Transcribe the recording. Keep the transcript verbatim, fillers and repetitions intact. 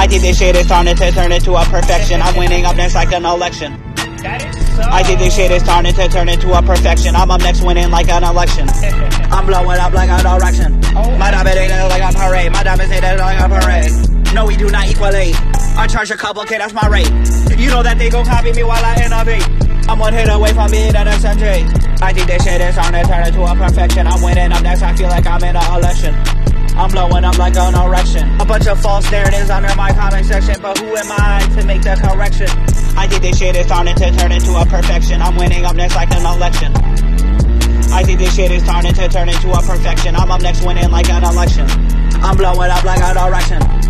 I think this shit is starting to turn into a perfection. I'm winning up next like an election. I think this shit is starting to turn into a perfection. I'm up next winning like an election. I'm blowing up like a direction. My diamond ain't like a parade. My diamonds ain't like a parade. No, we do not equalate. I charge a couple K, that's my rate. You know that they gon' copy me while I innovate. I'm one hit away from being an X M J. I think this shit is starting to turn into a perfection. I'm winning up next, I feel like I'm in an election. I'm blowing up like an erection. A bunch of false narratives under my comment section, but who am I to make the correction? I think this shit is starting to turn into a perfection. I'm winning up next like an election. I think this shit is starting to turn into a perfection. I'm up next winning like an election. I'm blowing up like an erection.